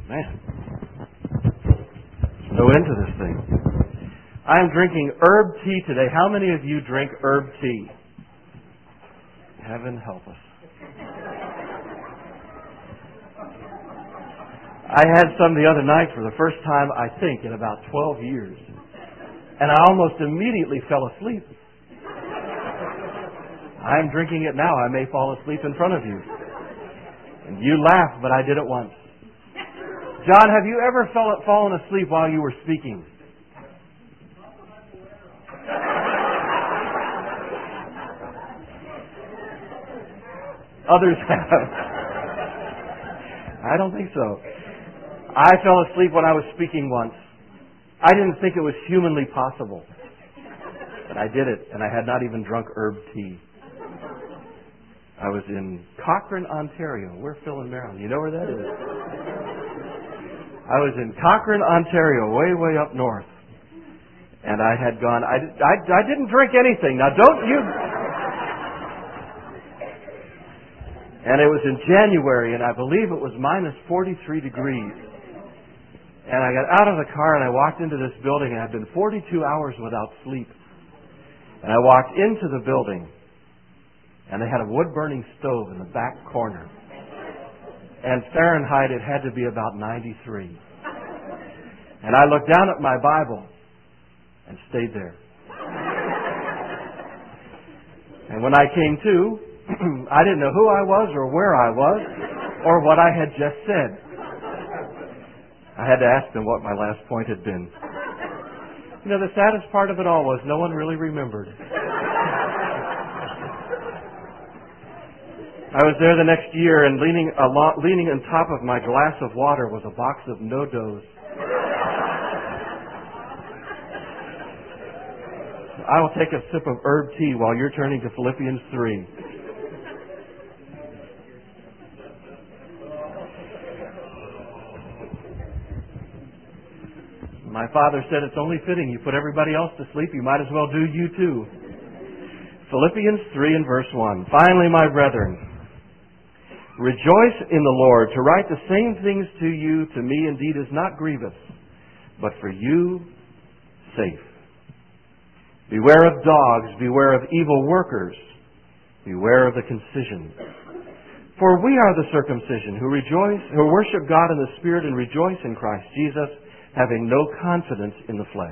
Man, there's no end to this thing. I am drinking herb tea today. How many of you drink herb tea? Heaven help us. I had some the other night for the first time, I think, in about 12 years. And I almost immediately fell asleep. I'm drinking it now. I may fall asleep in front of you. And you laugh, but I did it once. John, have you ever fallen asleep while you were speaking? Others have. I don't think so. I fell asleep when I was speaking once. I didn't think it was humanly possible. But I did it, and I had not even drunk herb tea. I was in Cochrane, Ontario. We're Phil and Marilyn. You know where that is? I was in Cochrane, Ontario, way up north. And I had gone, I didn't drink anything. Now don't you... And it was in January, and I believe it was minus 43 degrees. And I got out of the car, and I walked into this building, and I'd been 42 hours without sleep. And I walked into the building, and they had a wood-burning stove in the back corner. And Fahrenheit, it had to be about 93. And I looked down at my Bible and stayed there. And when I came to, I didn't know who I was or where I was or what I had just said. I had to ask them what my last point had been. You know, the saddest part of it all was no one really remembered. I was there the next year, and leaning on top of my glass of water was a box of No-Dos. I will take a sip of herb tea while you're turning to Philippians 3. My father said it's only fitting you put everybody else to sleep. You might as well do you too. Philippians 3 and verse 1. Finally, my brethren, rejoice in the Lord. To write the same things to you, to me indeed is not grievous, but for you safe. Beware of dogs, beware of evil workers, beware of the concision. For we are the circumcision who worship God in the Spirit and rejoice in Christ Jesus, having no confidence in the flesh.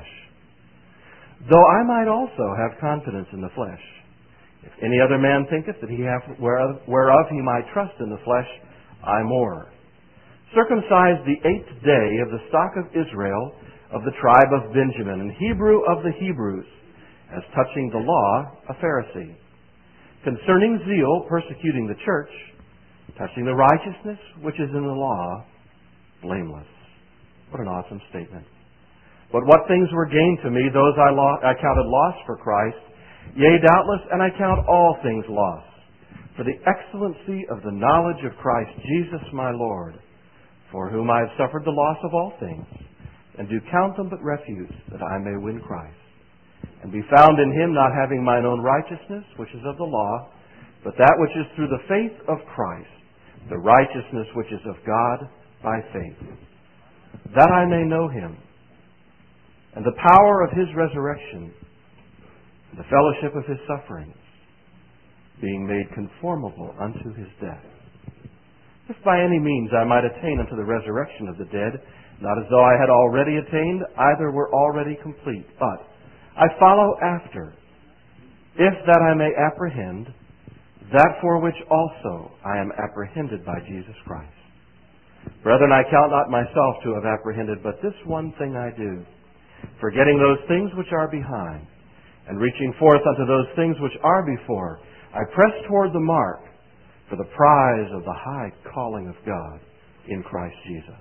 Though I might also have confidence in the flesh. If any other man thinketh that he hath whereof he might trust in the flesh, I more. Circumcised the 8th day of the stock of Israel, of the tribe of Benjamin, and Hebrew of the Hebrews, as touching the law, a Pharisee. Concerning zeal, persecuting the church, touching the righteousness which is in the law, blameless. What an awesome statement. But what things were gained to me, those I counted loss for Christ. Yea, doubtless, and I count all things loss, for the excellency of the knowledge of Christ Jesus my Lord, for whom I have suffered the loss of all things, and do count them but refuse, that I may win Christ, and be found in him, not having mine own righteousness, which is of the law, but that which is through the faith of Christ, the righteousness which is of God by faith, that I may know him, and the power of his resurrection, and the fellowship of his sufferings, being made conformable unto his death. If by any means I might attain unto the resurrection of the dead, not as though I had already attained, either were already complete, but I follow after, if that I may apprehend that for which also I am apprehended by Jesus Christ. Brethren, I count not myself to have apprehended, but this one thing I do, forgetting those things which are behind, and reaching forth unto those things which are before, I press toward the mark for the prize of the high calling of God in Christ Jesus.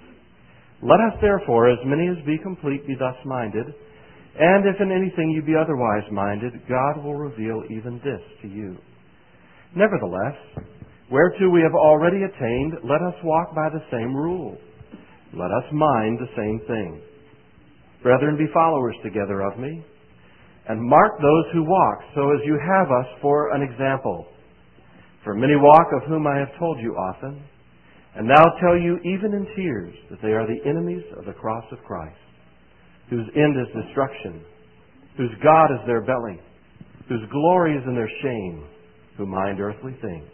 Let us therefore, as many as be complete, be thus minded, and if in anything you be otherwise minded, God will reveal even this to you. Nevertheless, whereto we have already attained, let us walk by the same rule. Let us mind the same thing. Brethren, be followers together of me, and mark those who walk, so as you have us for an example. For many walk, of whom I have told you often, and now tell you even in tears that they are the enemies of the cross of Christ, whose end is destruction, whose God is their belly, whose glory is in their shame, who mind earthly things.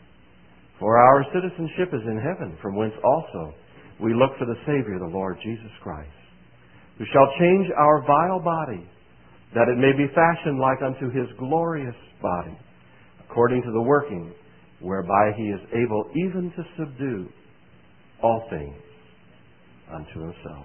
For our citizenship is in heaven, from whence also we look for the Savior, the Lord Jesus Christ, who shall change our vile body, that it may be fashioned like unto His glorious body, according to the working whereby He is able even to subdue all things unto Himself.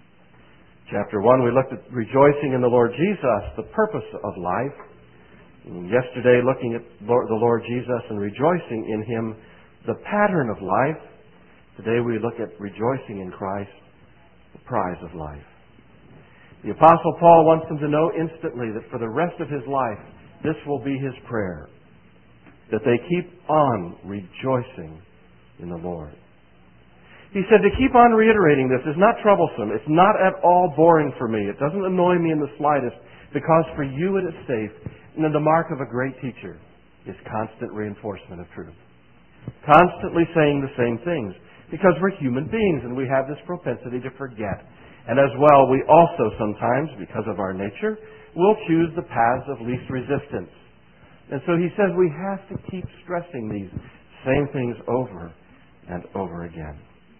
Chapter 1, we looked at rejoicing in the Lord Jesus, the purpose of life. Yesterday, looking at the Lord Jesus and rejoicing in Him, the pattern of life. Today we look at rejoicing in Christ, the prize of life. The Apostle Paul wants them to know instantly that for the rest of his life, this will be his prayer, that they keep on rejoicing in the Lord. He said to keep on reiterating this is not troublesome. It's not at all boring for me. It doesn't annoy me in the slightest, because for you it is safe. And then the mark of a great teacher is constant reinforcement of truth. Constantly saying the same things, because we're human beings and we have this propensity to forget. And as well, we also sometimes, because of our nature, will choose the paths of least resistance. And so he says we have to keep stressing these same things over and over again.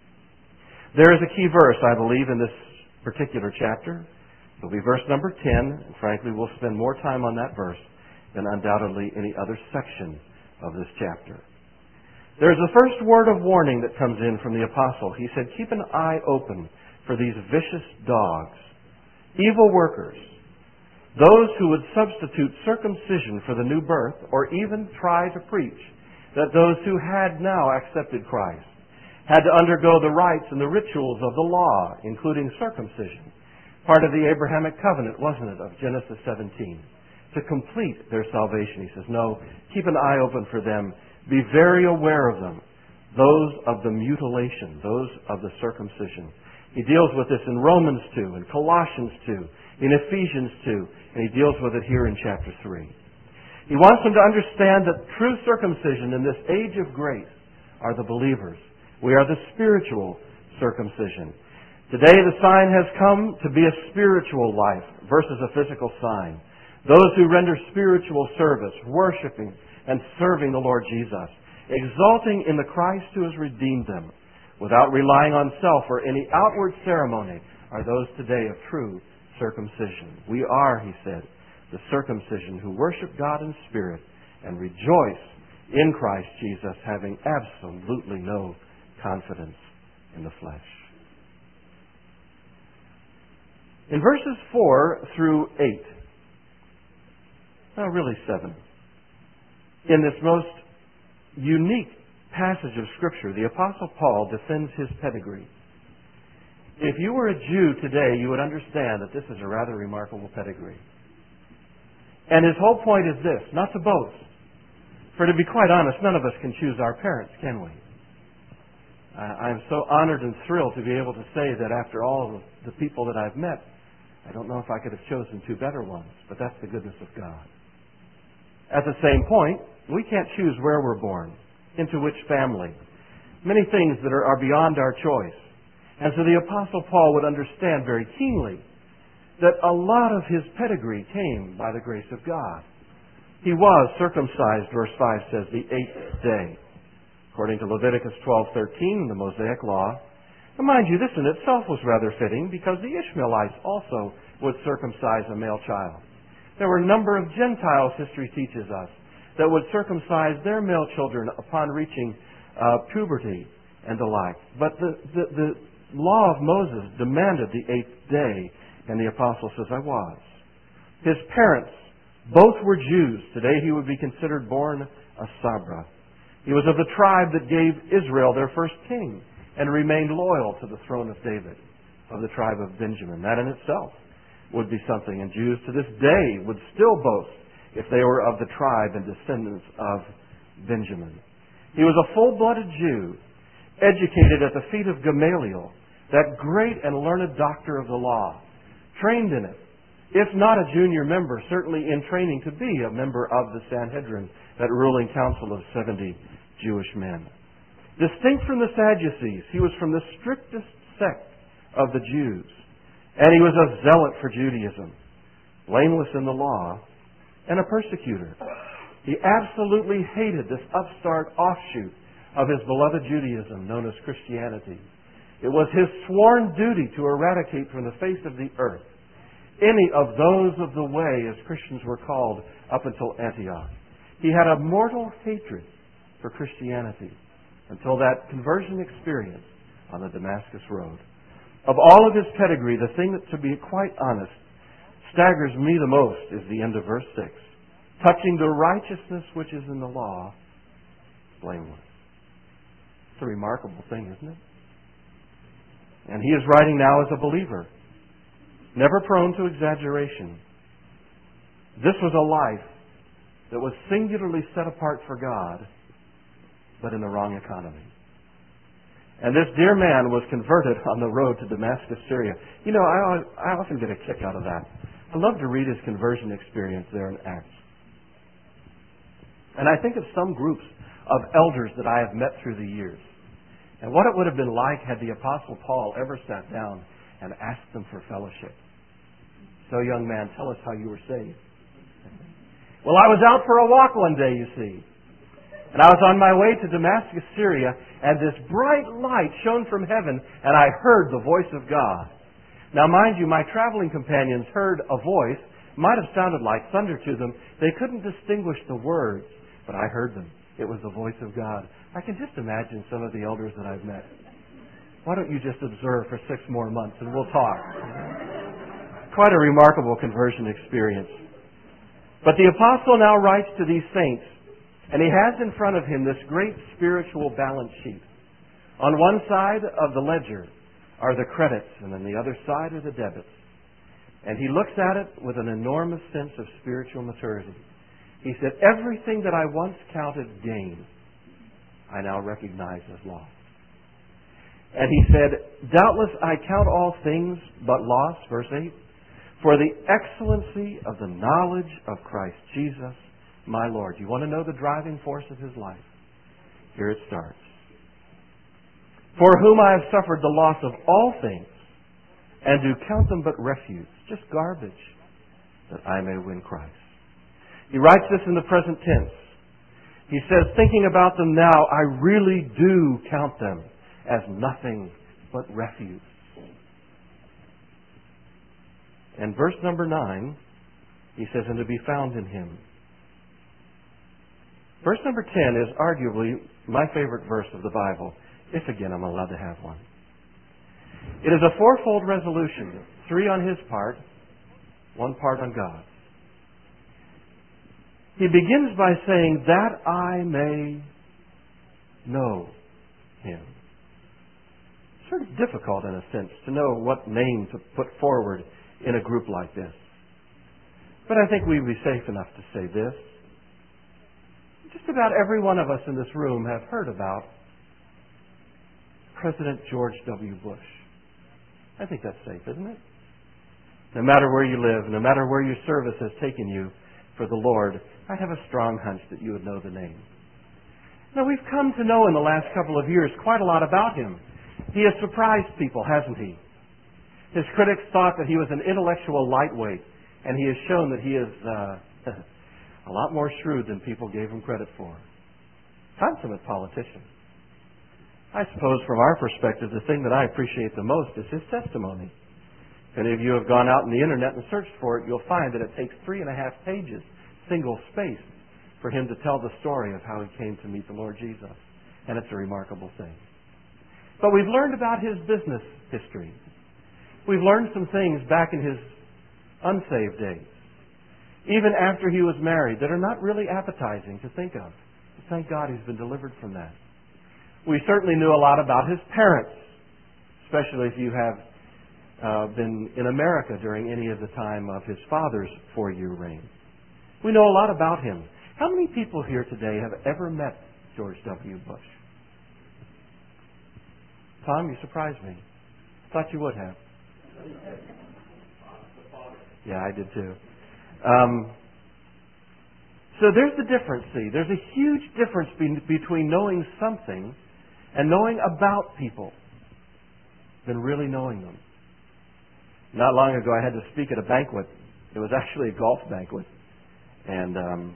There is a key verse, I believe, in this particular chapter. It will be verse number 10, and frankly, we'll spend more time on that verse than undoubtedly any other section of this chapter. There's the first word of warning that comes in from the apostle. He said, keep an eye open for these vicious dogs, evil workers, those who would substitute circumcision for the new birth, or even try to preach that those who had now accepted Christ had to undergo the rites and the rituals of the law, including circumcision, part of the Abrahamic covenant, wasn't it, of Genesis 17, to complete their salvation. He says, no, keep an eye open for them. Be very aware of them, those of the mutilation, those of the circumcision. He deals with this in Romans 2, in Colossians 2, in Ephesians 2, and he deals with it here in chapter 3. He wants them to understand that true circumcision in this age of grace are the believers. We are the spiritual circumcision. Today the sign has come to be a spiritual life versus a physical sign. Those who render spiritual service, worshiping and serving the Lord Jesus, exulting in the Christ who has redeemed them, without relying on self or any outward ceremony, are those today of true circumcision. We are, he said, the circumcision who worship God in spirit and rejoice in Christ Jesus, having absolutely no confidence in the flesh. In verses 4 through 8, really 7, in this most unique passage of Scripture, the Apostle Paul defends his pedigree. If you were a Jew today, you would understand that this is a rather remarkable pedigree. And his whole point is this, not to boast. For to be quite honest, none of us can choose our parents, can we? I'm so honored and thrilled to be able to say that after all of the people that I've met, I don't know if I could have chosen two better ones, but that's the goodness of God. At the same point, we can't choose where we're born, into which family. Many things that are beyond our choice. And so the Apostle Paul would understand very keenly that a lot of his pedigree came by the grace of God. He was circumcised, verse 5 says, the 8th day, according to Leviticus 12:13, the Mosaic Law. And mind you, this in itself was rather fitting, because the Ishmaelites also would circumcise a male child. There were a number of Gentiles, history teaches us, that would circumcise their male children upon reaching puberty and the like. But the law of Moses demanded the 8th day, and the apostle says, I was. His parents, both were Jews. Today he would be considered born a Sabra. He was of the tribe that gave Israel their first king and remained loyal to the throne of David, of the tribe of Benjamin. That in itself would be something. And Jews to this day would still boast if they were of the tribe and descendants of Benjamin. He was a full-blooded Jew, educated at the feet of Gamaliel, that great and learned doctor of the law, trained in it, if not a junior member, certainly in training to be a member of the Sanhedrin, that ruling council of 70 Jewish men. Distinct from the Sadducees, he was from the strictest sect of the Jews. And he was a zealot for Judaism, blameless in the law, and a persecutor. He absolutely hated this upstart offshoot of his beloved Judaism known as Christianity. It was his sworn duty to eradicate from the face of the earth any of those of the way, as Christians were called up until Antioch. He had a mortal hatred for Christianity until that conversion experience on the Damascus Road. Of all of his pedigree, the thing that, to be quite honest, staggers me the most is the end of verse 6. Touching the righteousness which is in the law, blameless. It's a remarkable thing, isn't it? And he is writing now as a believer, never prone to exaggeration. This was a life that was singularly set apart for God, but in the wrong economy. And this dear man was converted on the road to Damascus, Syria. You know, I often get a kick out of that. I love to read his conversion experience there in Acts. And I think of some groups of elders that I have met through the years. And what it would have been like had the Apostle Paul ever sat down and asked them for fellowship. So, young man, tell us how you were saved. Well, I was out for a walk one day, you see. And I was on my way to Damascus, Syria, and this bright light shone from heaven, and I heard the voice of God. Now, mind you, my traveling companions heard a voice. Might have sounded like thunder to them. They couldn't distinguish the words, but I heard them. It was the voice of God. I can just imagine some of the elders that I've met. Why don't you just observe for 6 more months and we'll talk? Quite a remarkable conversion experience. But the apostle now writes to these saints, and he has in front of him this great spiritual balance sheet. On one side of the ledger are the credits, and on the other side are the debits. And he looks at it with an enormous sense of spiritual maturity. He said, everything that I once counted gain, I now recognize as loss. And he said, doubtless I count all things but loss, verse 8, for the excellency of the knowledge of Christ Jesus, my Lord. You want to know the driving force of his life? Here it starts. For whom I have suffered the loss of all things, and do count them but refuse, just garbage, that I may win Christ. He writes this in the present tense. He says, thinking about them now, I really do count them as nothing but refuse. And verse number 9, he says, and to be found in him. Verse number 10 is arguably my favorite verse of the Bible, if again I'm allowed to have one. It is a fourfold resolution, 3 on his part, 1 part on God's. He begins by saying, that I may know him. It's sort of difficult, in a sense, to know what name to put forward in a group like this. But I think we'd be safe enough to say this. Just about every one of us in this room have heard about President George W. Bush. I think that's safe, isn't it? No matter where you live, no matter where your service has taken you for the Lord, I have a strong hunch that you would know the name. Now, we've come to know in the last couple of years quite a lot about him. He has surprised people, hasn't he? His critics thought that he was an intellectual lightweight, and he has shown that he is a lot more shrewd than people gave him credit for. Consummate politician. I suppose from our perspective, the thing that I appreciate the most is his testimony. If any of you have gone out on the internet and searched for it, you'll find that it takes 3.5 pages, single space, for him to tell the story of how he came to meet the Lord Jesus. And it's a remarkable thing. But we've learned about his business history. We've learned some things back in his unsaved days, even after he was married, that are not really appetizing to think of. But thank God he's been delivered from that. We certainly knew a lot about his parents, especially if you have been in America during any of the time of his father's 4-year reign. We know a lot about him. How many people here today have ever met George W. Bush? Tom, you surprised me. Thought you would have. Yeah, I did too. So there's the difference, see. There's a huge difference between knowing something and knowing about people than really knowing them. Not long ago, I had to speak at a banquet. It was actually a golf banquet. And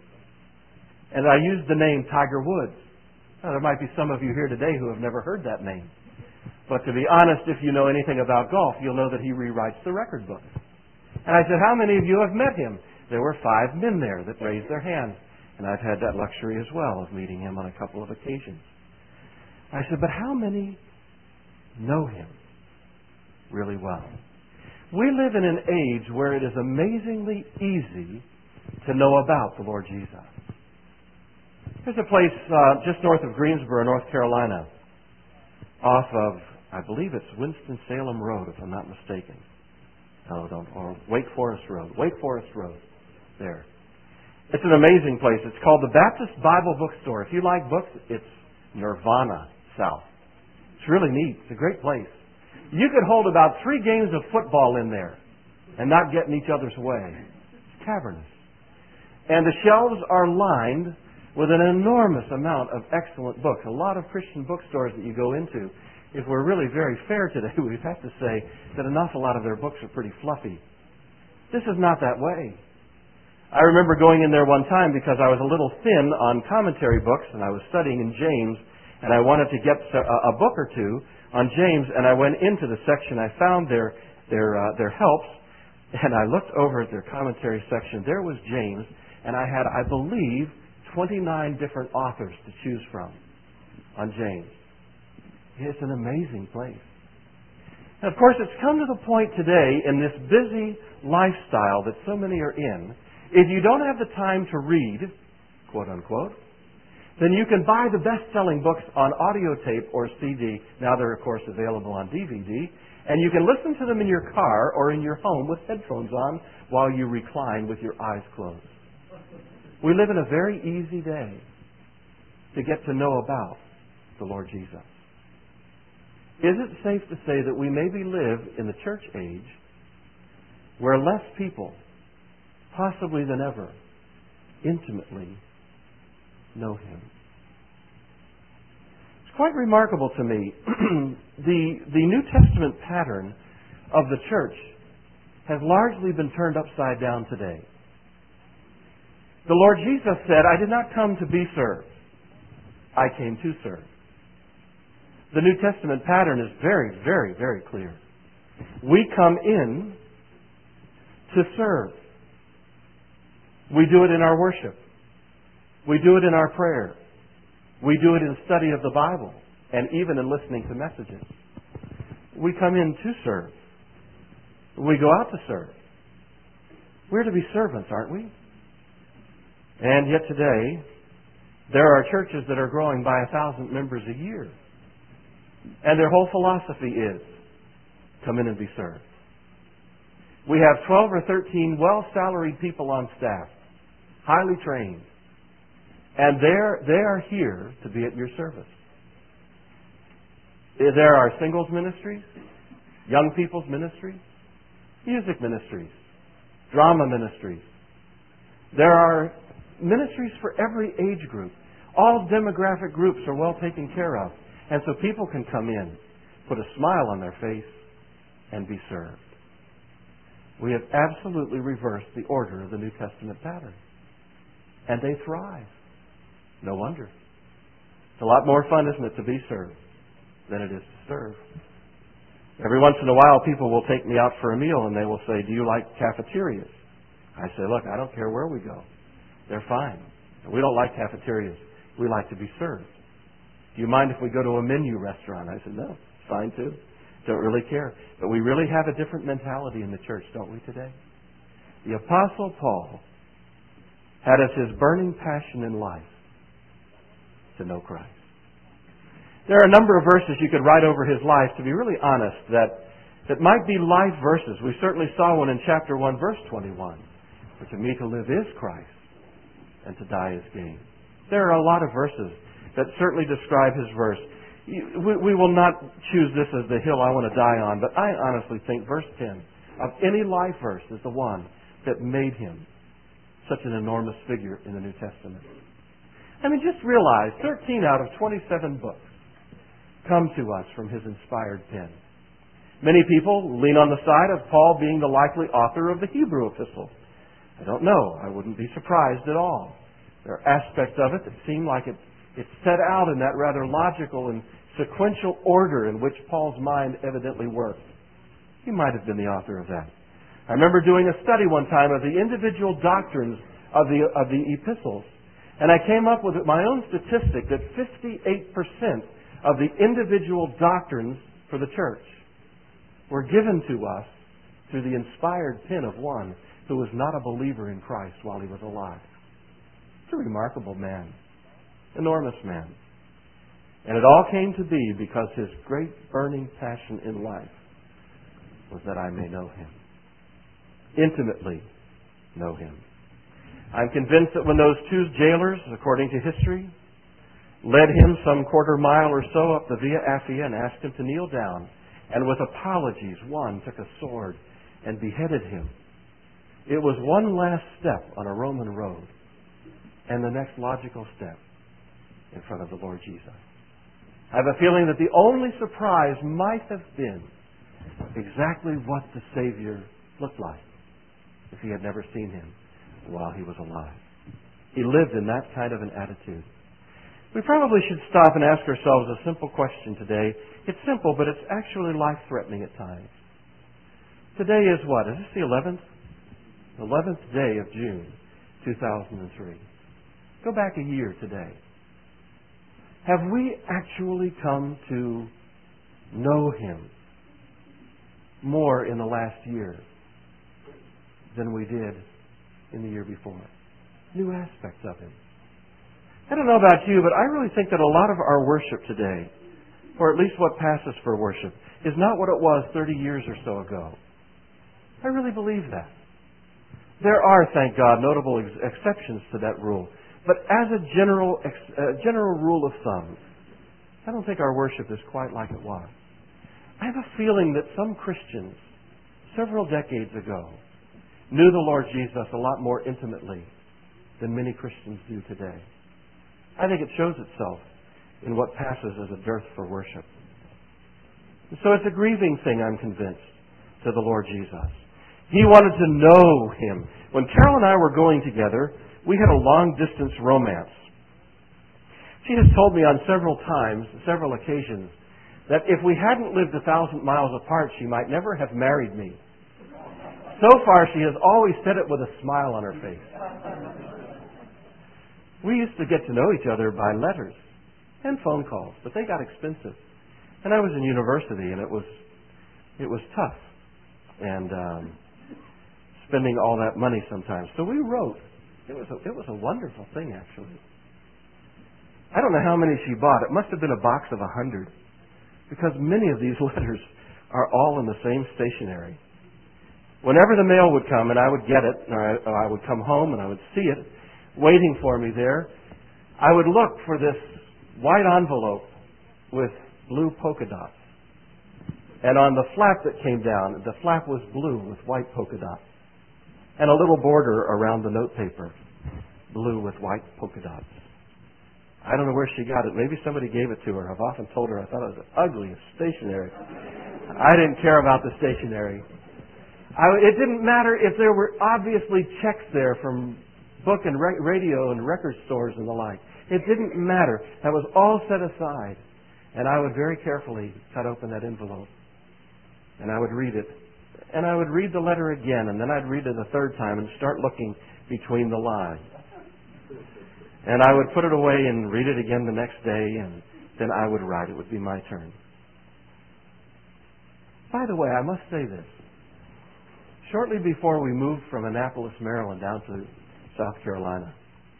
I used the name Tiger Woods. Now, there might be some of you here today who have never heard that name. But to be honest, if you know anything about golf, you'll know that he rewrites the record books. And I said, how many of you have met him? There were 5 men there that raised their hands. And I've had that luxury as well of meeting him on a couple of occasions. I said, but how many know him really well? We live in an age where it is amazingly easy to know about the Lord Jesus. There's a place just north of Greensboro, North Carolina, off of, I believe it's Winston-Salem Road, if I'm not mistaken. Or Wake Forest Road. Wake Forest Road, there. It's an amazing place. It's called the Baptist Bible Bookstore. If you like books, it's Nirvana South. It's really neat. It's a great place. You could hold about 3 games of football in there and not get in each other's way. It's cavernous. And the shelves are lined with an enormous amount of excellent books. A lot of Christian bookstores that you go into, if we're really very fair today, we'd have to say that an awful lot of their books are pretty fluffy. This is not that way. I remember going in there one time because I was a little thin on commentary books and I was studying in James and I wanted to get a book or two on James, and I went into the section. I found their helps, and I looked over at their commentary section. There was James, and I had, I believe, 29 different authors to choose from on James. It's an amazing place. And of course, it's come to the point today in this busy lifestyle that so many are in, if you don't have the time to read, quote unquote, then you can buy the best-selling books on audio tape or CD. Now they're, of course, available on DVD. And you can listen to them in your car or in your home with headphones on while you recline with your eyes closed. We live in a very easy day to get to know about the Lord Jesus. Is it safe to say that we maybe live in the church age where less people, possibly than ever, intimately know Him? It's quite remarkable to me. The New Testament pattern of the church has largely been turned upside down today. The Lord Jesus said, I did not come to be served. I came to serve. The New Testament pattern is very, very, very clear. We come in to serve. We do it in our worship. We do it in our prayer. We do it in study of the Bible and even in listening to messages. We come in to serve. We go out to serve. We're to be servants, aren't we? And yet today, there are churches that are growing by 1,000 members a year. And their whole philosophy is, come in and be served. We have 12 or 13 well-salaried people on staff, highly trained. And they are here to be at your service. There are singles ministries, young people's ministries, music ministries, drama ministries. There are ministries for every age group. All demographic groups are well taken care of. And so people can come in, put a smile on their face, and be served. We have absolutely reversed the order of the New Testament pattern. And they thrive. No wonder. It's a lot more fun, isn't it, to be served than it is to serve. Every once in a while, people will take me out for a meal and they will say, do you like cafeterias? I say, look, I don't care where we go. They're fine. We don't like cafeterias. We like to be served. Do you mind if we go to a menu restaurant? I said, no, it's fine too. Don't really care. But we really have a different mentality in the church, don't we, today? The Apostle Paul had as his burning passion in life to know Christ. There are a number of verses you could write over his life, to be really honest, that might be life verses. We certainly saw one in chapter 1, verse 21. For to me to live is Christ, and to die is gain. There are a lot of verses that certainly describe his verse. We will not choose this as the hill I want to die on, but I honestly think verse 10 of any life verse is the one that made him such an enormous figure in the New Testament. I mean, just realize 13 out of 27 books come to us from his inspired pen. Many people lean on the side of Paul being the likely author of the Hebrew epistle. I don't know. I wouldn't be surprised at all. There are aspects of it that seem like it's set out in that rather logical and sequential order in which Paul's mind evidently worked. He might have been the author of that. I remember doing a study one time of the individual doctrines of the epistles, and I came up with my own statistic that 58% of the individual doctrines for the church were given to us through the inspired pen of one who was not a believer in Christ while he was alive. It's a remarkable man, enormous man. And it all came to be because his great burning passion in life was that I may know him, intimately know him. I'm convinced that when those two jailers, according to history, led him some quarter mile or so up the Via Appia and asked him to kneel down, and with apologies, one took a sword and beheaded him. It was one last step on a Roman road, and the next logical step in front of the Lord Jesus. I have a feeling that the only surprise might have been exactly what the Savior looked like if he had never seen him while he was alive. He lived in that kind of an attitude. We probably should stop and ask ourselves a simple question today. It's simple, but it's actually life-threatening at times. Today is what? Is this the 11th? 11th day of June, 2003. Go back a year today. Have we actually come to know him more in the last year than we did in the year before? New aspects of him. I don't know about you, but I really think that a lot of our worship today, or at least what passes for worship, is not what it was 30 years or so ago. I really believe that. There are, thank God, notable exceptions to that rule. But as a general rule of thumb, I don't think our worship is quite like it was. I have a feeling that some Christians, several decades ago, knew the Lord Jesus a lot more intimately than many Christians do today. I think it shows itself in what passes as a dearth for worship. And so it's a grieving thing, I'm convinced, to the Lord Jesus. He wanted to know him. When Carol and I were going together, we had a long-distance romance. She has told me on several occasions, that if we hadn't lived 1,000 miles apart, she might never have married me. So far, she has always said it with a smile on her face. We used to get to know each other by letters and phone calls, but they got expensive. And I was in university, and it was tough, and spending all that money sometimes. So we wrote. It was a wonderful thing, actually. I don't know how many she bought. It must have been a box of 100, because many of these letters are all in the same stationery. Whenever the mail would come and I would get it, or I would come home and I would see it waiting for me there, I would look for this white envelope with blue polka dots. And on the flap that came down, the flap was blue with white polka dots. And a little border around the notepaper, blue with white polka dots. I don't know where she got it. Maybe somebody gave it to her. I've often told her I thought it was the ugliest stationery. I didn't care about the stationery. It didn't matter if there were obviously checks there from book and radio and record stores and the like. It didn't matter. That was all set aside. And I would very carefully cut open that envelope. And I would read it. And I would read the letter again, and then I'd read it a third time and start looking between the lines. And I would put it away and read it again the next day, and then I would write. It would be my turn. By the way, I must say this. Shortly before we moved from Annapolis, Maryland, down to South Carolina,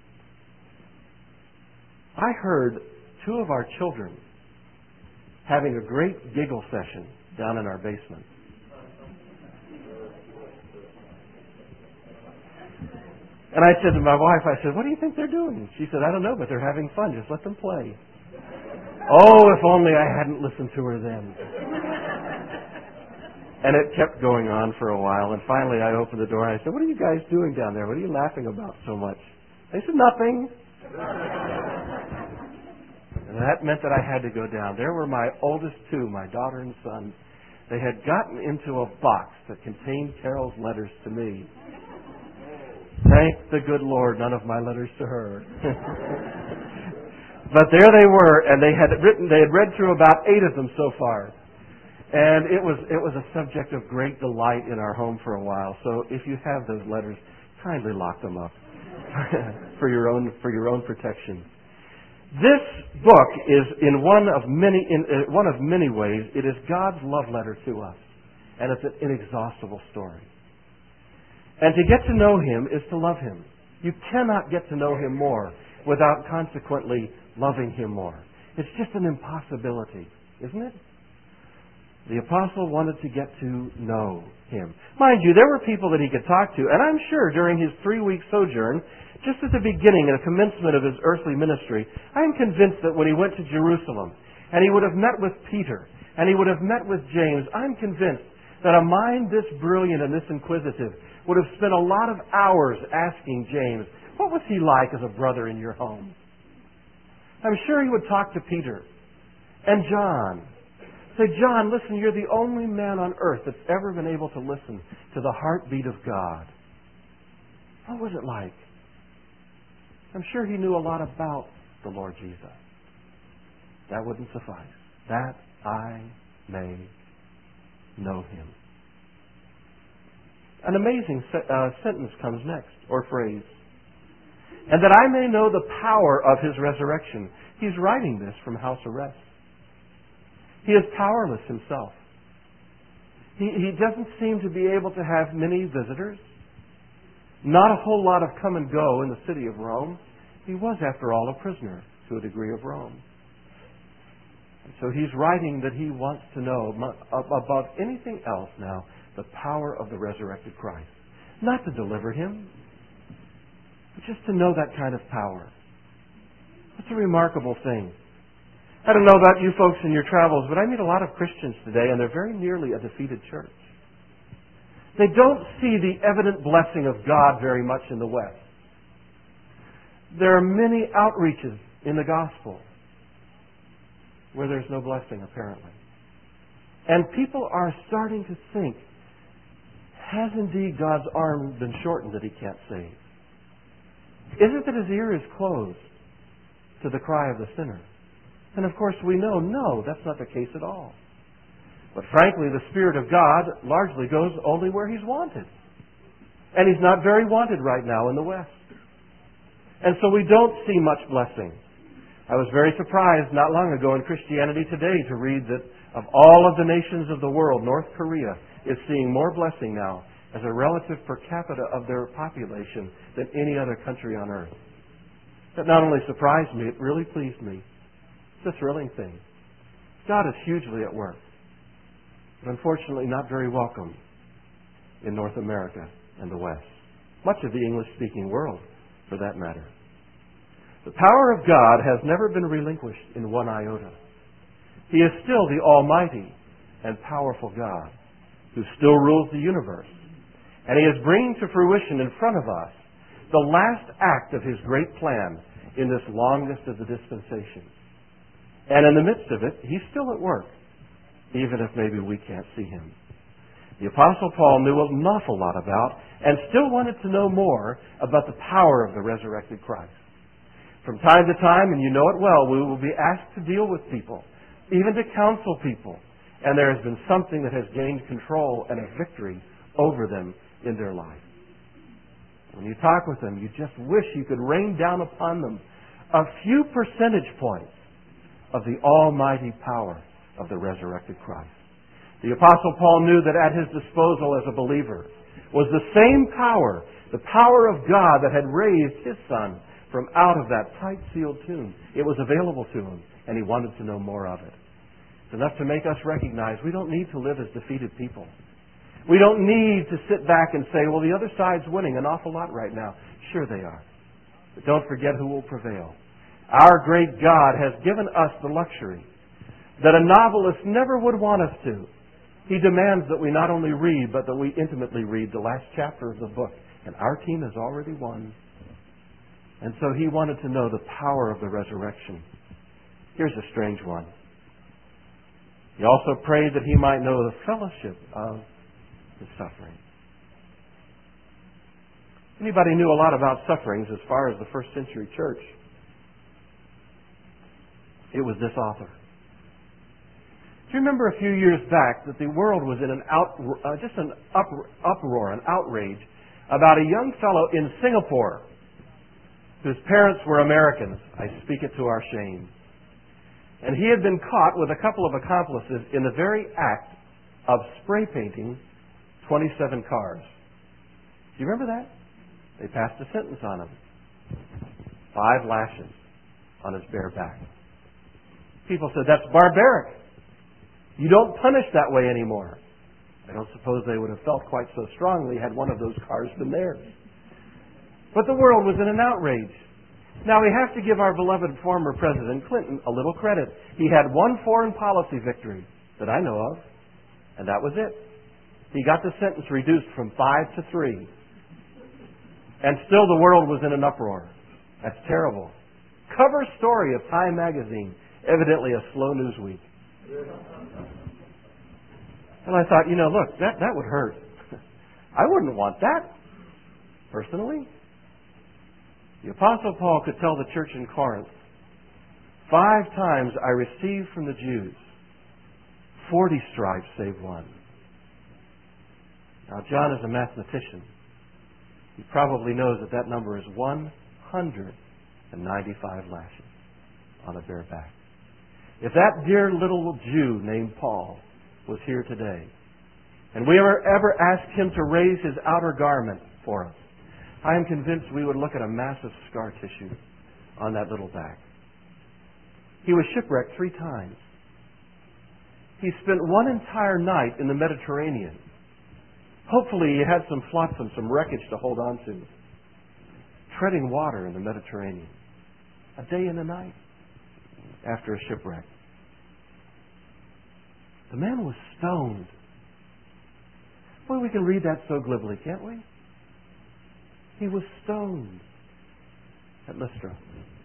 I heard two of our children having a great giggle session down in our basement. And I said to my wife, what do you think they're doing? She said, I don't know, but they're having fun. Just let them play. Oh, if only I hadn't listened to her then. And it kept going on for a while. And finally I opened the door and I said, what are you guys doing down there? What are you laughing about so much? They said, nothing. And And that meant that I had to go down. There were my oldest two, my daughter and son. They had gotten into a box that contained Carol's letters to me. Thank the good Lord, none of my letters to her. But there they were, and they had read through about 8 of them so far. And it was a subject of great delight in our home for a while. So if you have those letters, kindly lock them up for your own protection. This book is in one of many ways. It is God's love letter to us, and it's an inexhaustible story. And to get to know Him is to love Him. You cannot get to know Him more without consequently loving Him more. It's just an impossibility, isn't it? The apostle wanted to get to know Him. Mind you, there were people that he could talk to, and I'm sure during his 3-week sojourn, just at the beginning and the commencement of his earthly ministry, I'm convinced that when he went to Jerusalem, and he would have met with Peter, and he would have met with James, I'm convinced that a mind this brilliant and this inquisitive would have spent a lot of hours asking James, what was he like as a brother in your home? I'm sure he would talk to Peter and John. Say, John, listen, you're the only man on earth that's ever been able to listen to the heartbeat of God. What was it like? I'm sure he knew a lot about the Lord Jesus. That wouldn't suffice. That I may know Him. An amazing sentence comes next, or phrase. And that I may know the power of His resurrection. He's writing this from house arrest. He is powerless himself. He doesn't seem to be able to have many visitors. Not a whole lot of come and go in the city of Rome. He was, after all, a prisoner to a degree of Rome. And so he's writing that he wants to know, above anything else now, the power of the resurrected Christ. Not to deliver Him, but just to know that kind of power. It's a remarkable thing. I don't know about you folks in your travels, but I meet a lot of Christians today, and they're very nearly a defeated church. They don't see the evident blessing of God very much in the West. There are many outreaches in the gospel where there's no blessing, apparently. And people are starting to think, has indeed God's arm been shortened that He can't save? Is it that His ear is closed to the cry of the sinner? And of course we know, no, that's not the case at all. But frankly, the Spirit of God largely goes only where He's wanted. And He's not very wanted right now in the West. And so we don't see much blessing. I was very surprised not long ago in Christianity Today to read that of all of the nations of the world, North Korea is seeing more blessing now as a relative per capita of their population than any other country on earth. That not only surprised me, it really pleased me. It's a thrilling thing. God is hugely at work, but unfortunately not very welcome in North America and the West. Much of the English-speaking world, for that matter. The power of God has never been relinquished in one iota. He is still the Almighty and powerful God who still rules the universe. And He is bringing to fruition in front of us the last act of His great plan in this longest of the dispensations. And in the midst of it, He's still at work, even if maybe we can't see Him. The Apostle Paul knew an awful lot about and still wanted to know more about the power of the resurrected Christ. From time to time, and you know it well, we will be asked to deal with people, even to counsel people, and there has been something that has gained control and a victory over them in their life. When you talk with them, you just wish you could rain down upon them a few percentage points of the almighty power of the resurrected Christ. The Apostle Paul knew that at his disposal as a believer was the same power, the power of God that had raised His Son from out of that tight-sealed tomb. It was available to him, and he wanted to know more of it. It's enough to make us recognize we don't need to live as defeated people. We don't need to sit back and say, well, the other side's winning an awful lot right now. Sure they are. But don't forget who will prevail. Our great God has given us the luxury that a novelist never would want us to. He demands that we not only read, but that we intimately read the last chapter of the book. And our team has already won. And so he wanted to know the power of the resurrection. Here's a strange one. He also prayed that he might know the fellowship of his suffering. Anybody knew a lot about sufferings as far as the first century church? It was this author. Do you remember a few years back that the world was in an uproar, an outrage about a young fellow in Singapore whose parents were Americans? I speak it to our shame. And he had been caught with a couple of accomplices in the very act of spray painting 27 cars. Do you remember that? They passed a sentence on him. 5 lashes on his bare back. People said, that's barbaric. You don't punish that way anymore. I don't suppose they would have felt quite so strongly had one of those cars been theirs. But the world was in an outrage. Now, we have to give our beloved former President Clinton a little credit. He had one foreign policy victory that I know of, and that was it. He got the sentence reduced from 5 to 3. And still the world was in an uproar. That's terrible. Cover story of Time magazine, evidently a slow news week. And I thought, look, that would hurt. I wouldn't want that, personally. The Apostle Paul could tell the church in Corinth, 5 times I received from the Jews 40 stripes save one. Now, John is a mathematician. He probably knows that number is 195 lashes on a bare back. If that dear little Jew named Paul was here today, and we ever asked him to raise his outer garment for us, I am convinced we would look at a massive scar tissue on that little back. He was shipwrecked 3 times. He spent one entire night in the Mediterranean. Hopefully he had some flotsam, some wreckage to hold on to. Treading water in the Mediterranean. A day and a night after a shipwreck. The man was stoned. Boy, we can read that so glibly, can't we? He was stoned at Lystra.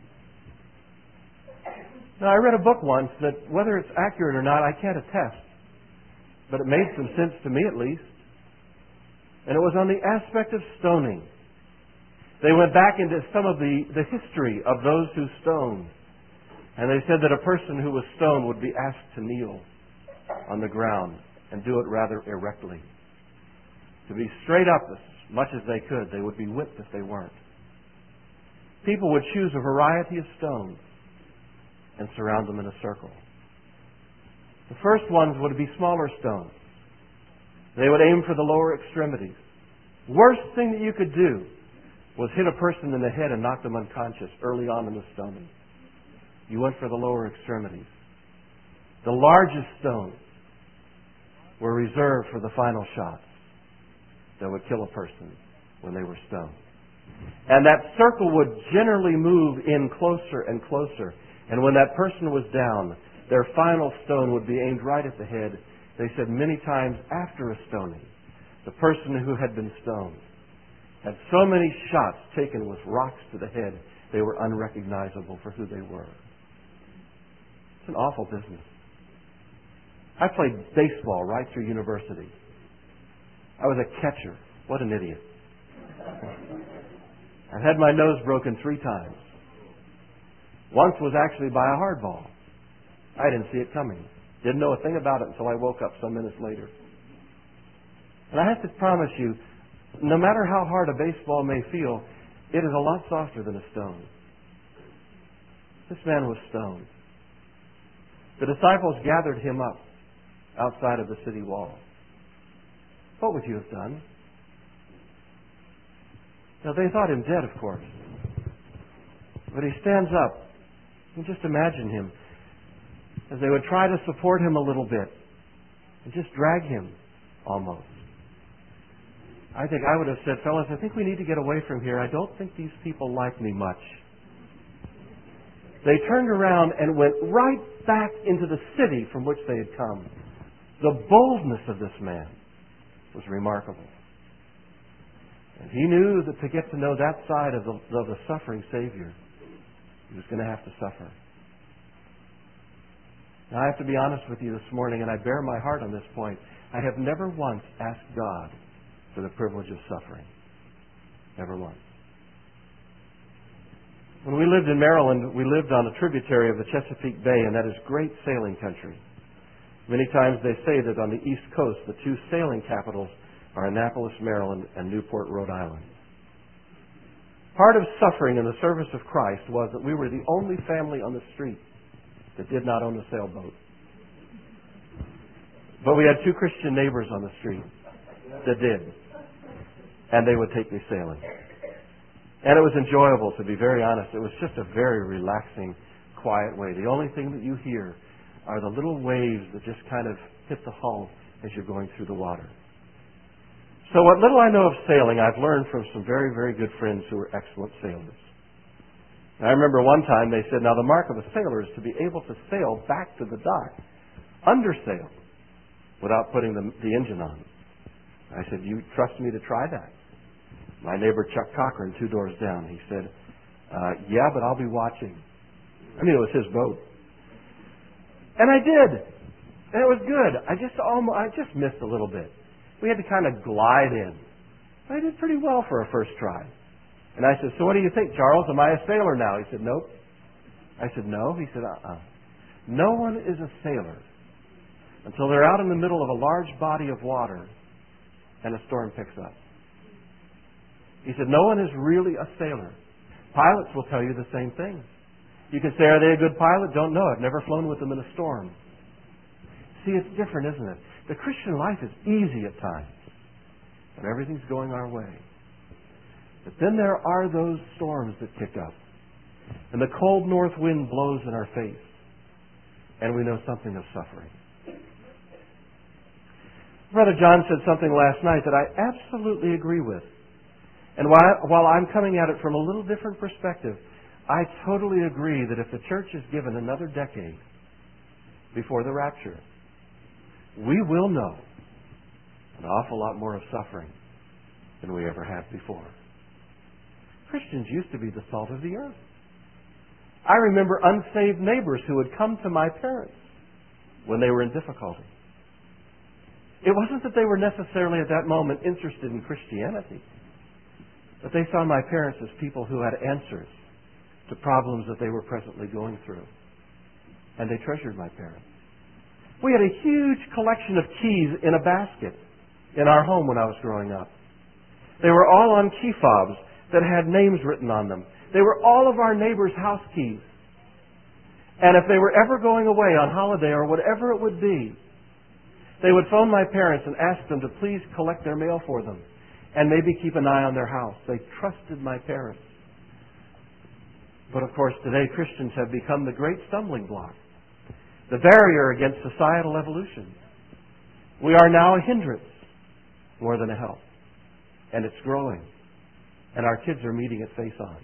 Now, I read a book once that, whether it's accurate or not, I can't attest. But it made some sense to me, at least. And it was on the aspect of stoning. They went back into some of the history of those who stoned. And they said that a person who was stoned would be asked to kneel on the ground and do it rather erectly. To be straight up as much as they could. They would be whipped if they weren't. People would choose a variety of stones and surround them in a circle. The first ones would be smaller stones. They would aim for the lower extremities. Worst thing that you could do was hit a person in the head and knock them unconscious early on in the stoning. You went for the lower extremities. The largest stones were reserved for the final shots that would kill a person when they were stoned. And that circle would generally move in closer and closer. And when that person was down, their final stone would be aimed right at the head. They said many times after a stoning, the person who had been stoned had so many shots taken with rocks to the head, they were unrecognizable for who they were. It's an awful business. I played baseball right through university. I was a catcher. What an idiot. I've had my nose broken 3 times. Once was actually by a hardball. I didn't see it coming. Didn't know a thing about it until I woke up some minutes later. And I have to promise you, no matter how hard a baseball may feel, it is a lot softer than a stone. This man was stoned. The disciples gathered him up outside of the city wall. What would you have done? Now, they thought him dead, of course. But he stands up. You can just imagine him as they would try to support him a little bit and just drag him almost. I think I would have said, fellas, I think we need to get away from here. I don't think these people like me much. They turned around and went right back into the city from which they had come. The boldness of this man was remarkable. And he knew that to get to know that side of the suffering Savior, he was going to have to suffer. Now, I have to be honest with you this morning, and I bear my heart on this point. I have never once asked God for the privilege of suffering. Never once. When we lived in Maryland, we lived on a tributary of the Chesapeake Bay, and that is great sailing country. Many times they say that on the East Coast, the two sailing capitals are Annapolis, Maryland, and Newport, Rhode Island. Part of suffering in the service of Christ was that we were the only family on the street that did not own a sailboat. But we had two Christian neighbors on the street that did. And they would take me sailing. And it was enjoyable, to be very honest. It was just a very relaxing, quiet way. The only thing that you hear are the little waves that just kind of hit the hull as you're going through the water. So what little I know of sailing, I've learned from some very, very good friends who are excellent sailors. And I remember one time they said, now the mark of a sailor is to be able to sail back to the dock, under sail, without putting the engine on. I said, you trust me to try that? My neighbor Chuck Cochran, 2 doors down, he said, yeah, but I'll be watching. I mean, it was his boat. And I did. And it was good. I just missed a little bit. We had to kind of glide in. I did pretty well for a first try. And I said, so what do you think, Charles? Am I a sailor now? He said, nope. I said, no. He said, No one is a sailor until they're out in the middle of a large body of water and a storm picks up. He said, no one is really a sailor. Pilots will tell you the same thing. You can say, are they a good pilot? Don't know. I've never flown with them in a storm. See, it's different, isn't it? The Christian life is easy at times, and everything's going our way. But then there are those storms that kick up, and the cold north wind blows in our face, and we know something of suffering. Brother John said something last night that I absolutely agree with. And while I'm coming at it from a little different perspective, I totally agree that if the church is given another decade before the rapture, we will know an awful lot more of suffering than we ever have before. Christians used to be the salt of the earth. I remember unsaved neighbors who would come to my parents when they were in difficulty. It wasn't that they were necessarily at that moment interested in Christianity, but they saw my parents as people who had answers to problems that they were presently going through. And they treasured my parents. We had a huge collection of keys in a basket in our home when I was growing up. They were all on key fobs that had names written on them. They were all of our neighbors' house keys. And if they were ever going away on holiday or whatever it would be, they would phone my parents and ask them to please collect their mail for them and maybe keep an eye on their house. They trusted my parents. But of course, today Christians have become the great stumbling block, the barrier against societal evolution. We are now a hindrance more than a help. And it's growing. And our kids are meeting it face on.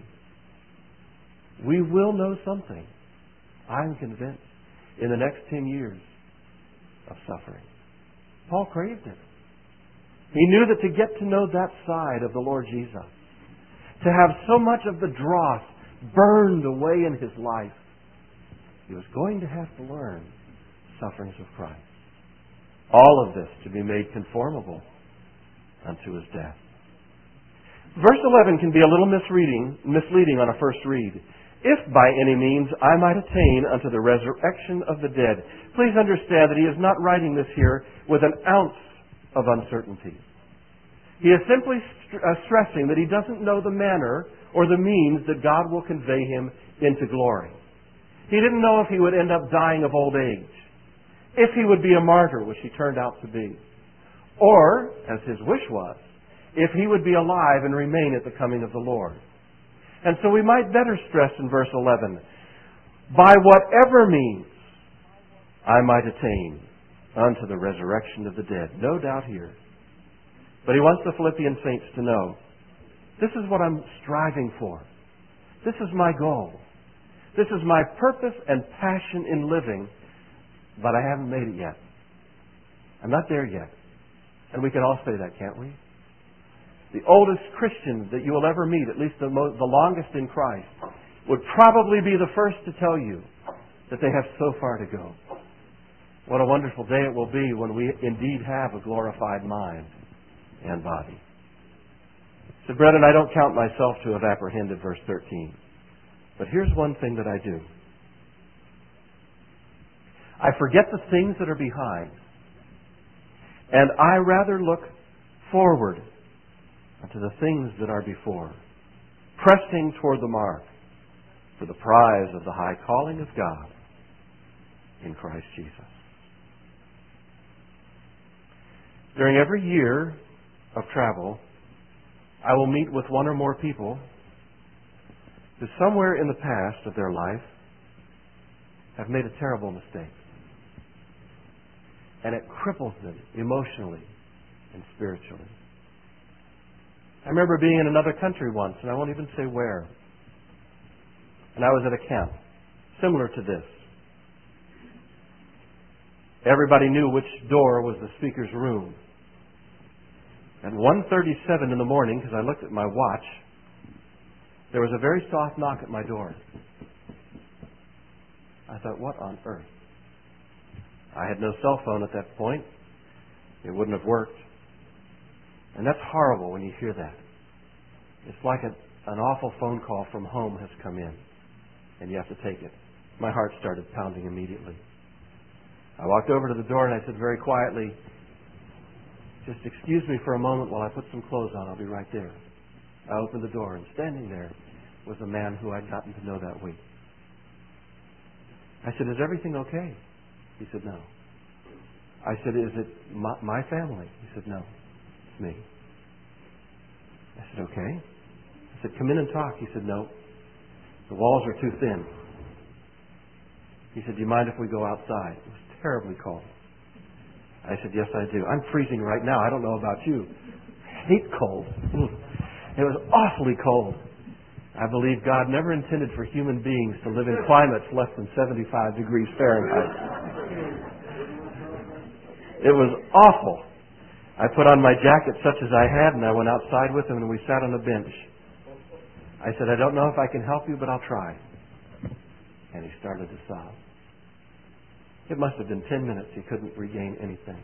We will know something, I'm convinced, in the next 10 years of suffering. Paul craved it. He knew that to get to know that side of the Lord Jesus, to have so much of the dross burned away in his life, he was going to have to learn sufferings of Christ. All of this to be made conformable unto his death. Verse 11 can be a little misleading on a first read. If by any means I might attain unto the resurrection of the dead. Please understand that he is not writing this here with an ounce of uncertainty. He is simply stressing that he doesn't know the manner or the means that God will convey him into glory. He didn't know if he would end up dying of old age, if he would be a martyr, which he turned out to be, or, as his wish was, if he would be alive and remain at the coming of the Lord. And so we might better stress in verse 11, by whatever means I might attain unto the resurrection of the dead. No doubt here. But he wants the Philippian saints to know, this is what I'm striving for. This is my goal. This is my purpose and passion in living, but I haven't made it yet. I'm not there yet. And we can all say that, can't we? The oldest Christian that you will ever meet, at least the longest in Christ, would probably be the first to tell you that they have so far to go. What a wonderful day it will be when we indeed have a glorified mind and body. So, brethren, I don't count myself to have apprehended verse 13. But here's one thing that I do. I forget the things that are behind, and I rather look forward to the things that are before, pressing toward the mark for the prize of the high calling of God in Christ Jesus. During every year of travel, I will meet with one or more people who somewhere in the past of their life have made a terrible mistake. And it cripples them emotionally and spiritually. I remember being in another country once, and I won't even say where. And I was at a camp similar to this. Everybody knew which door was the speaker's room. At 1:37 in the morning, because I looked at my watch, there was a very soft knock at my door. I thought, what on earth? I had no cell phone at that point. It wouldn't have worked. And that's horrible when you hear that. It's like an awful phone call from home has come in, and you have to take it. My heart started pounding immediately. I walked over to the door and I said very quietly, just excuse me for a moment while I put some clothes on. I'll be right there. I opened the door, and standing there was a man who I'd gotten to know that week. I said, is everything okay? He said, no. I said, is it my family? He said, no. It's me. I said, okay. I said, come in and talk. He said, no. The walls are too thin. He said, do you mind if we go outside? It was terribly cold. I said, yes, I do. I'm freezing right now. I don't know about you. I hate cold. It was awfully cold. I believe God never intended for human beings to live in climates less than 75 degrees Fahrenheit. It was awful. I put on my jacket such as I had, and I went outside with him, and we sat on a bench. I said, I don't know if I can help you, but I'll try. And he started to sob. It must have been 10 minutes. He couldn't regain anything.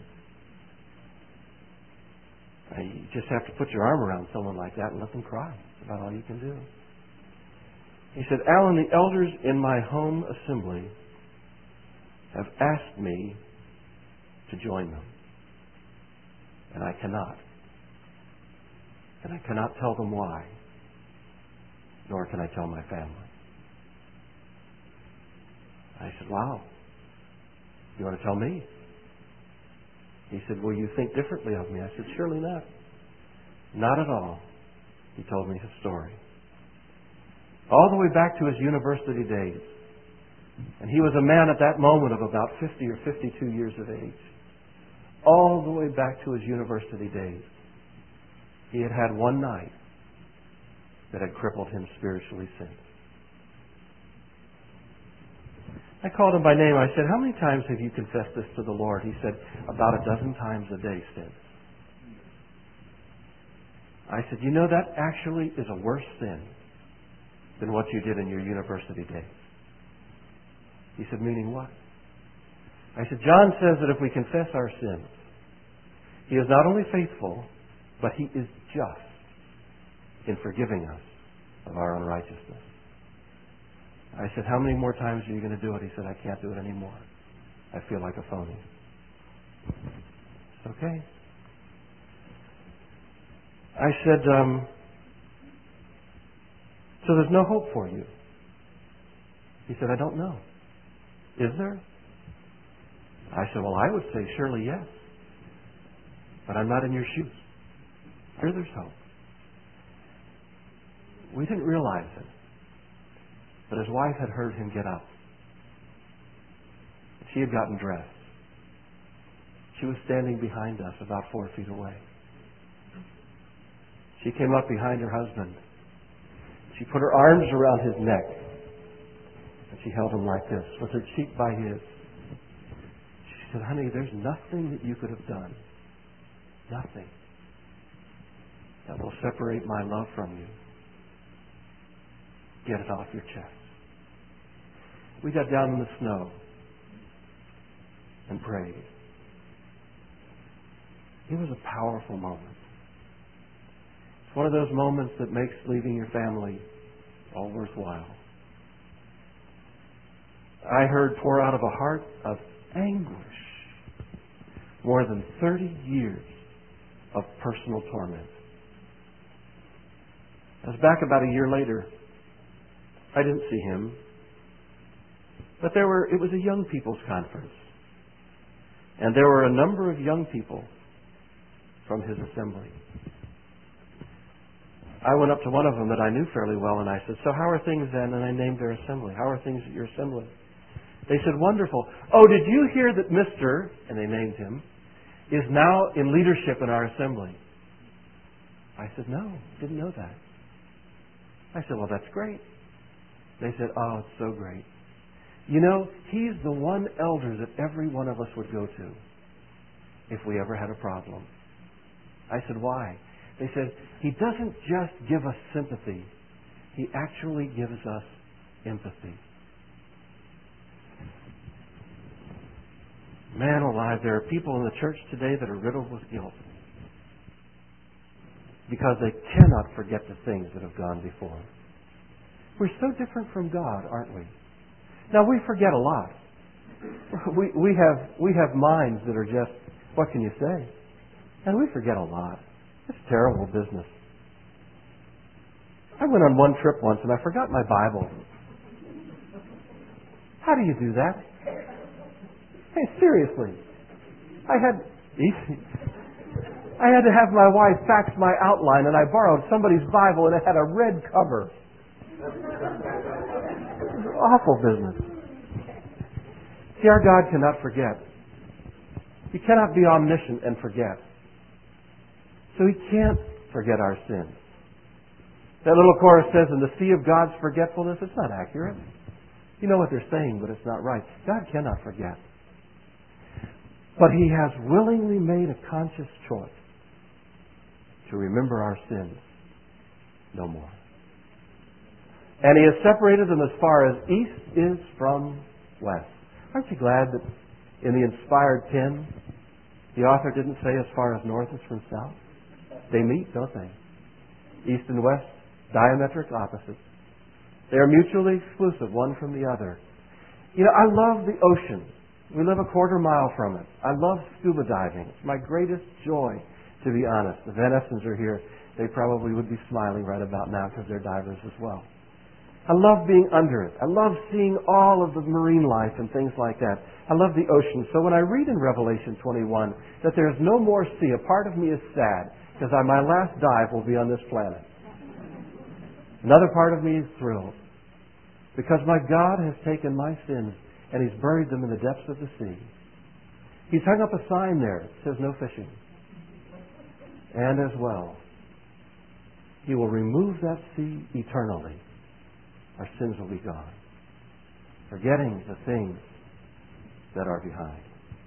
You just have to put your arm around someone like that and let them cry. That's about all you can do. He said, Alan, the elders in my home assembly have asked me to join them. And I cannot. And I cannot tell them why. Nor can I tell my family. I said, wow. You want to tell me? He said, will you think differently of me? I said, surely not. Not at all. He told me his story. All the way back to his university days. And he was a man at that moment of about 50 or 52 years of age. All the way back to his university days. He had had one night that had crippled him spiritually since. I called him by name. I said, how many times have you confessed this to the Lord? He said, about 12 times a day since. I said, you know, that actually is a worse sin than what you did in your university days. He said, meaning what? I said, John says that if we confess our sins, He is not only faithful, but He is just in forgiving us of our unrighteousness. I said, how many more times are you going to do it? He said, I can't do it anymore. I feel like a phony. It's okay. I said, so there's no hope for you? He said, I don't know. Is there? I said, well, I would say surely yes. But I'm not in your shoes. Sure, there's hope. We didn't realize it. But his wife had heard him get up. She had gotten dressed. She was standing behind us about 4 feet away. She came up behind her husband. She put her arms around his neck. And she held him like this, with her cheek by his. She said, honey, there's nothing that you could have done. Nothing that will separate my love from you. Get it off your chest. We got down in the snow. and prayed. It was a powerful moment. It's one of those moments that makes leaving your family all worthwhile. I heard pour out of a heart of anguish more than 30 years of personal torment. I was back about a year later. I didn't see him. But it was a young people's conference. And there were a number of young people from his assembly. I went up to one of them that I knew fairly well and I said, "So how are things then?" And I named their assembly. "How are things at your assembly?" They said, "Wonderful." "Oh, did you hear that Mr. and they named him, is now in leadership in our assembly?" I said, "No, didn't know that." I said, "Well, that's great." They said, "Oh, it's so great. You know, he's the one elder that every one of us would go to if we ever had a problem." I said, "Why?" They said, "He doesn't just give us sympathy. He actually gives us empathy." Man alive, there are people in the church today that are riddled with guilt because they cannot forget the things that have gone before. We're so different from God, aren't we? Now, we forget a lot. We have minds that are just, what can you say? And we forget a lot. It's terrible business. I went on one trip once and I forgot my Bible. How do you do that? Hey, seriously. I had to have my wife fax my outline, and I borrowed somebody's Bible and it had a red cover. It was awful business. See, our God cannot forget. He cannot be omniscient and forget. So He can't forget our sins. That little chorus says, "In the sea of God's forgetfulness," it's not accurate. You know what they're saying, but it's not right. God cannot forget. But He has willingly made a conscious choice to remember our sins no more. And He has separated them as far as east is from west. Aren't you glad that in the inspired pen, the author didn't say as far as north is from south? They meet, don't they? East and west, diametric opposites. They are mutually exclusive, one from the other. You know, I love the ocean. We live a quarter mile from it. I love scuba diving. It's my greatest joy, to be honest. If Van Essens are here, they probably would be smiling right about now because they're divers as well. I love being under it. I love seeing all of the marine life and things like that. I love the ocean. So when I read in Revelation 21 that there is no more sea, a part of me is sad because my last dive will be on this planet. Another part of me is thrilled because my God has taken my sins and He's buried them in the depths of the sea. He's hung up a sign there that says no fishing. And as well, He will remove that sea eternally. Our sins will be gone. Forgetting the things that are behind.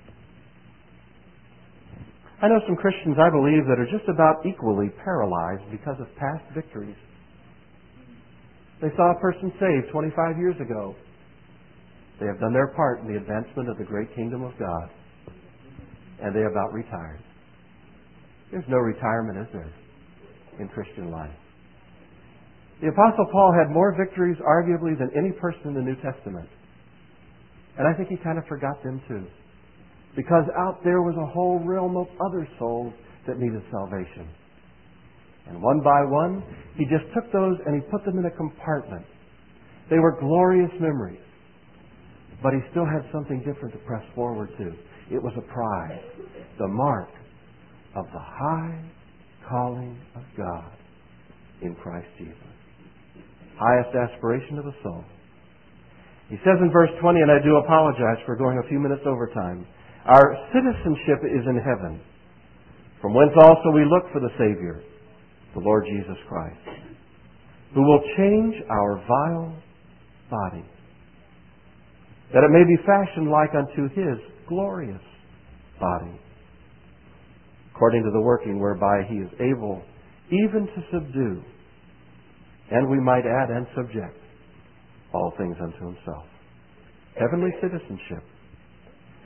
I know some Christians, I believe, that are just about equally paralyzed because of past victories. They saw a person saved 25 years ago. They have done their part in the advancement of the great kingdom of God. And they about retired. There's no retirement, is there, in Christian life? The Apostle Paul had more victories, arguably, than any person in the New Testament. And I think he kind of forgot them too. Because out there was a whole realm of other souls that needed salvation. And one by one, he just took those and he put them in a compartment. They were glorious memories. But he still had something different to press forward to. It was a prize, the mark of the high calling of God in Christ Jesus. Highest aspiration of the soul. He says in verse 20, and I do apologize for going a few minutes over time, our citizenship is in heaven, from whence also we look for the Savior, the Lord Jesus Christ, who will change our vile body, that it may be fashioned like unto His glorious body, according to the working whereby He is able even to subdue, and we might add, and subject all things unto Himself. Heavenly citizenship.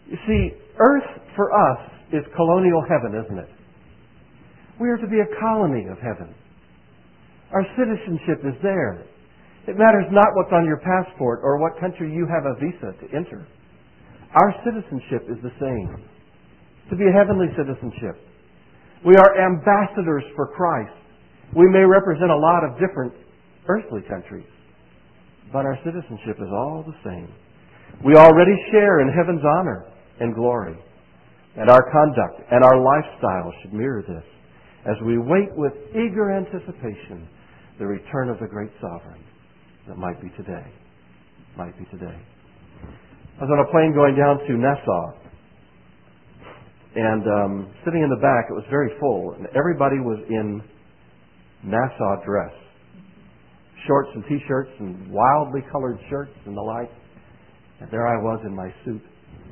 You see, earth for us is colonial heaven, isn't it? We are to be a colony of heaven. Our citizenship is there. It matters not what's on your passport or what country you have a visa to enter. Our citizenship is the same. To be a heavenly citizenship. We are ambassadors for Christ. We may represent a lot of different earthly countries, but our citizenship is all the same. We already share in heaven's honor and glory, and our conduct and our lifestyle should mirror this as we wait with eager anticipation the return of the great sovereign that might be today. Might be today. I was on a plane going down to Nassau, and sitting in the back, it was very full, and everybody was in Nassau dress. Shorts and T-shirts and wildly colored shirts and the like. And there I was in my suit.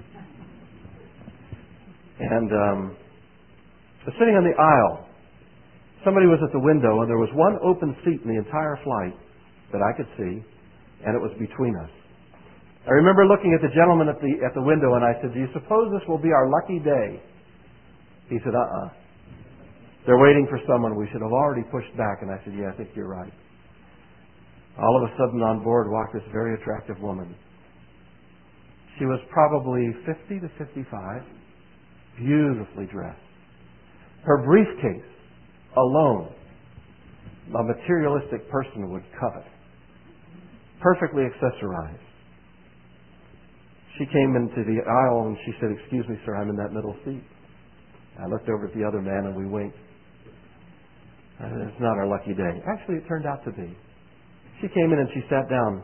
And I was sitting on the aisle. Somebody was at the window, and there was one open seat in the entire flight that I could see, and it was between us. I remember looking at the gentleman at the window, and I said, "Do you suppose this will be our lucky day?" He said, "They're waiting for someone. We should have already pushed back." And I said, "Yeah, I think you're right." All of a sudden on board walked this very attractive woman. She was probably 50 to 55, beautifully dressed. Her briefcase alone, a materialistic person would covet. Perfectly accessorized. She came into the aisle and she said, "Excuse me, sir, I'm in that middle seat." I looked over at the other man and we winked. It's not our lucky day. Actually, it turned out to be. She came in and she sat down.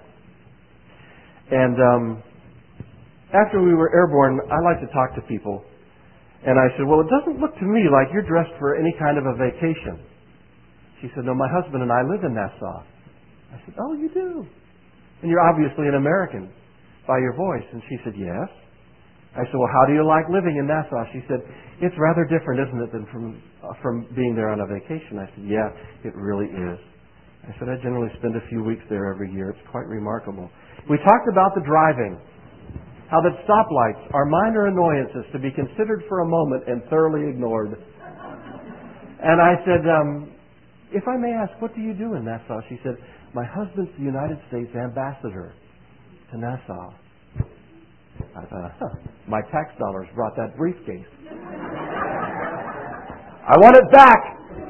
And after we were airborne, I like to talk to people. And I said, "Well, it doesn't look to me like you're dressed for any kind of a vacation." She said, "No, my husband and I live in Nassau." I said, "Oh, you do? And you're obviously an American by your voice." And she said, "Yes." I said, "Well, how do you like living in Nassau?" She said, "It's rather different, isn't it, than from being there on a vacation?" I said, "Yeah, it really is." I said, "I generally spend a few weeks there every year. It's quite remarkable." We talked about the driving, how that stoplights are minor annoyances to be considered for a moment and thoroughly ignored. And I said, "If I may ask, what do you do in Nassau?" She said, "My husband's the United States ambassador to Nassau." I thought, my tax dollars brought that briefcase. I want it back!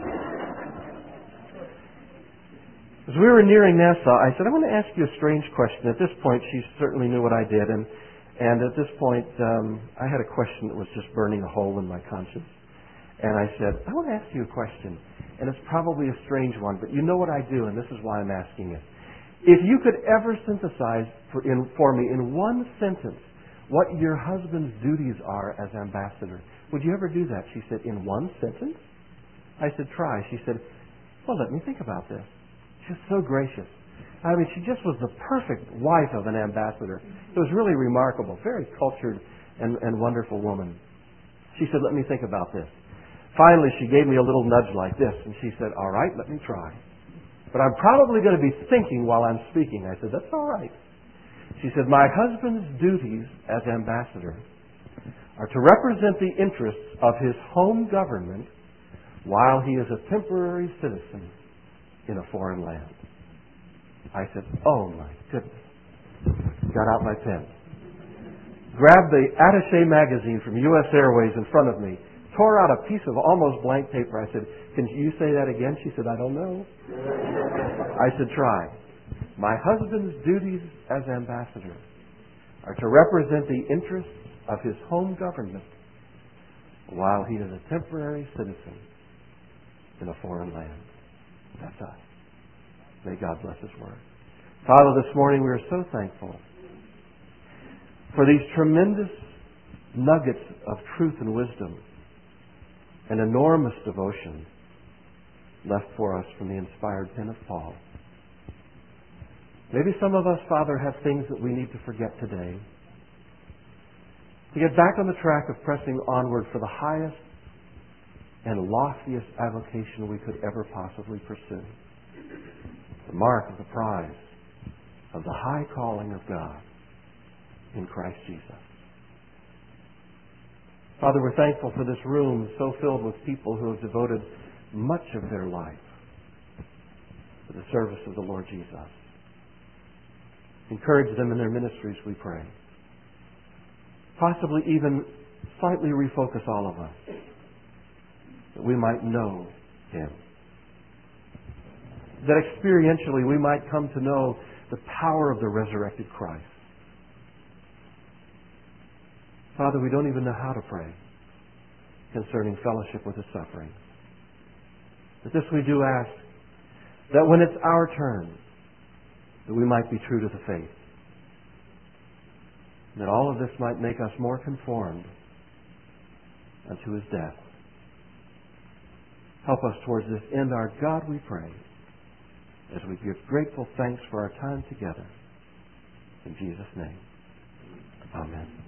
As we were nearing Nassau, I said, "I want to ask you a strange question." At this point, she certainly knew what I did, and at this point, I had a question that was just burning a hole in my conscience. And I said, "I want to ask you a question, and it's probably a strange one, but you know what I do, and this is why I'm asking it. If you could ever synthesize for me in one sentence what your husband's duties are as ambassador, would you ever do that?" She said, "In one sentence?" I said, "Try." She said, "Well, let me think about this." She was so gracious. I mean, she just was the perfect wife of an ambassador. It was really remarkable. Very cultured and wonderful woman. She said, "Let me think about this." Finally, she gave me a little nudge like this, and she said, "All right, let me try. But I'm probably going to be thinking while I'm speaking." I said, "That's all right." She said, "My husband's duties as ambassador are to represent the interests of his home government while he is a temporary citizen in a foreign land." I said, "Oh my goodness." Got out my pen. Grabbed the attaché magazine from U.S. Airways in front of me. Tore out a piece of almost blank paper. I said, "Can you say that again?" She said, "I don't know." I said, "Try. My husband's duties as ambassador are to represent the interests of his home government while he is a temporary citizen in a foreign land." That's us. May God bless His Word. Father, this morning we are so thankful for these tremendous nuggets of truth and wisdom and enormous devotion left for us from the inspired pen of Paul. Maybe some of us, Father, have things that we need to forget today, to get back on the track of pressing onward for the highest and loftiest avocation we could ever possibly pursue. The mark of the prize of the high calling of God in Christ Jesus. Father, we're thankful for this room so filled with people who have devoted much of their life to the service of the Lord Jesus. Encourage them in their ministries, we pray. Possibly even slightly refocus all of us that we might know Him. That experientially we might come to know the power of the resurrected Christ. Father, we don't even know how to pray concerning fellowship with the suffering. But this we do ask, that when it's our turn, that we might be true to the faith. That all of this might make us more conformed unto His death. Help us towards this end, our God, we pray, as we give grateful thanks for our time together. In Jesus' name, amen.